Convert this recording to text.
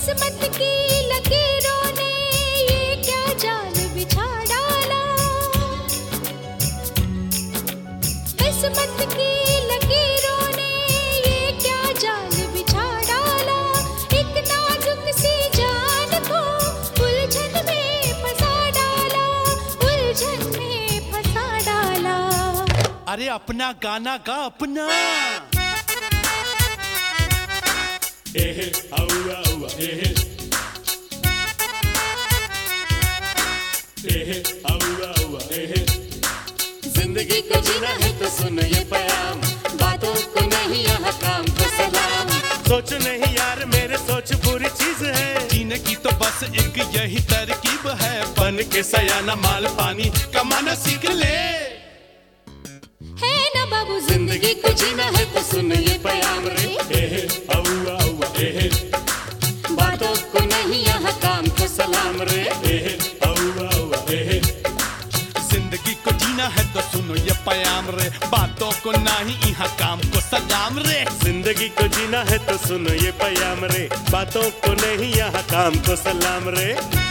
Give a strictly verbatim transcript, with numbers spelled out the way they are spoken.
किस्मत की लकीरों ने ये क्या जाल बिछा डाला, किस्मत की लकीरों ने ये क्या जाल बिछा डाला। एक नाजुक सी जान को उलझन में फंसा डाला, उलझन में फंसा डाला। अरे अपना गाना गा अपना। एहे आउआ आउआ एहे एहे आउआ आउआ एहे। जिंदगी को जीना है तो सुन ये पैगाम, बातों को नहीं यहाँ काम को सलाम। सोच नहीं यार मेरे सोच बुरी चीज है, जीने की तो बस एक यही तरकीब है, बन के सयाना माल पानी कमाना सीख ले। है ना बाबू जिंदगी को जीना है तो सुन ये पैगाम रे। एहे आउआ आउआ एहे, बातों को नहीं यहाँ काम को सलाम रे। एहे आउआ आउआ एहे, जिंदगी को जीना है तो सुनो ये प्याम रे, बातों को नहीं यहाँ काम को सलाम रे। जिंदगी को जीना है तो सुनो ये पैगाम रे, बातों को नहीं यहाँ काम को सलाम रे।